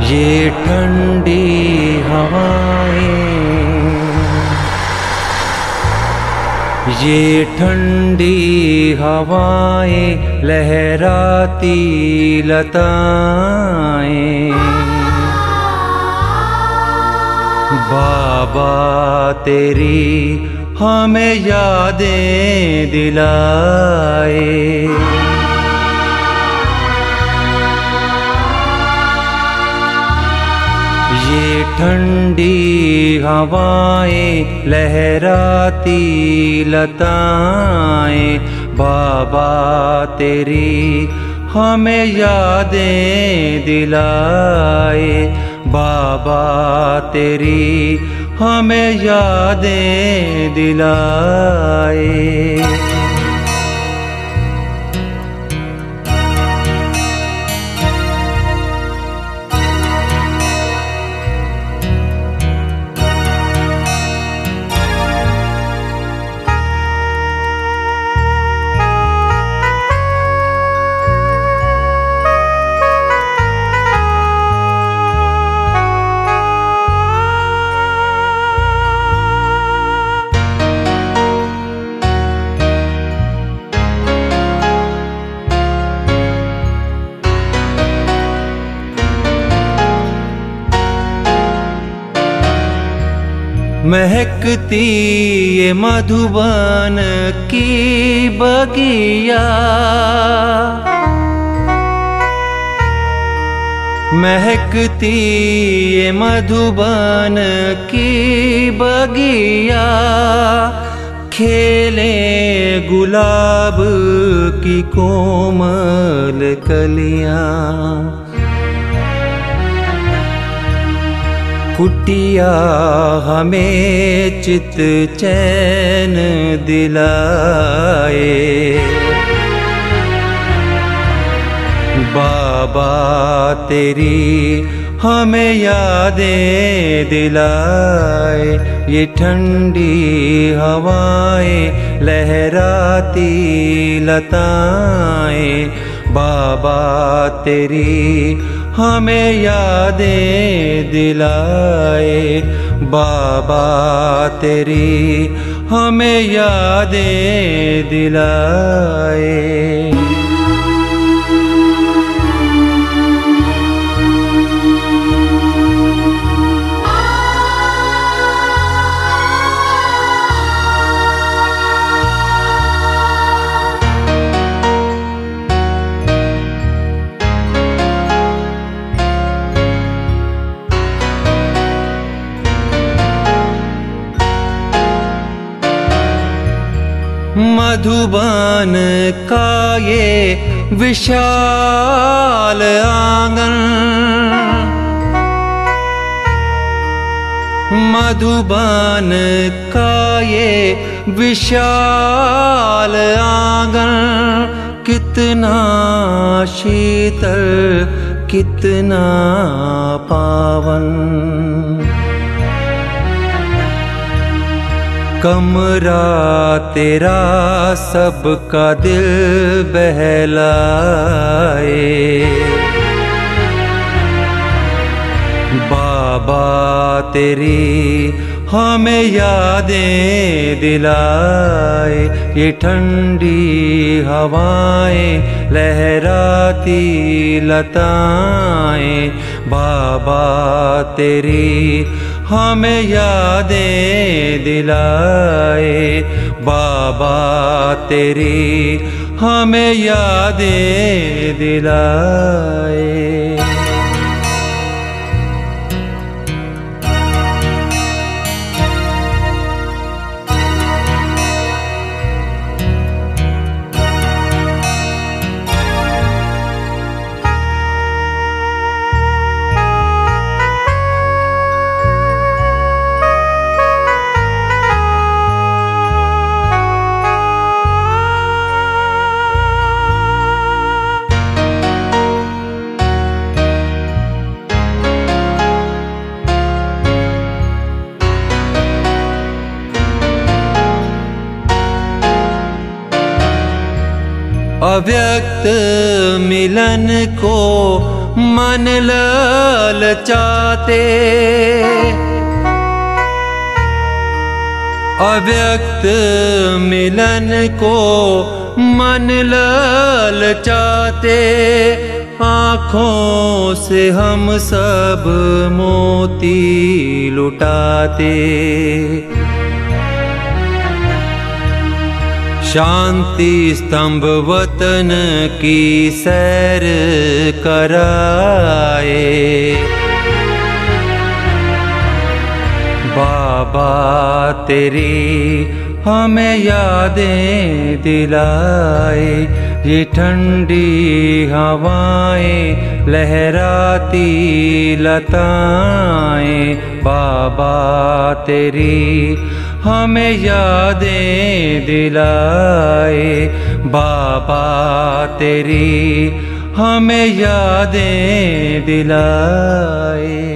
ये ठंडी हवाएं, ये ठंडी हवाएं, लहराती लताएं, बाबा तेरी हमें यादें दिलाए। ये ठंडी हवाएं, लहराती लताएं, बाबा तेरी हमें यादें दिलाए। बाबा तेरी हमें यादें दिलाए। महकती ये मधुबन की बगिया, महकती ये मधुबन की बगिया, खेले गुलाब की कोमल कलियां। कुटिया हमें चित चैन दिलाए। बाबा तेरी हमें यादें दिलाए। ये ठंडी हवाएं, लहराती लताएं, बाबा तेरी हमें यादें दिलाए। बाबा तेरी हमें यादें दिलाए। मधुबन का ये विशाल आंगन, मधुबन का ये विशाल आंगन, कितना शीतल कितना पावन। कमरा तेरा सबका दिल बहलाए। बाबा तेरी हमें यादें दिलाए। ये ठंडी हवाएं, लहराती लताएं, बाबा तेरी हमें यादें दिलाए। बाबा तेरी हमें यादें दिलाए। अव्यक्त मिलन को मन ललचाते, अव्यक्त मिलन को मन ललचाते, आँखों से हम सब मोती लुटाते। शांति स्तंभ वतन की सैर कराए, बाबा तेरी हमें यादें दिलाए। ये ठंडी हवाएं लहराती लताएं, बाबा तेरी हमें यादें दिलाए। बाबा तेरी हमें यादें दिलाए।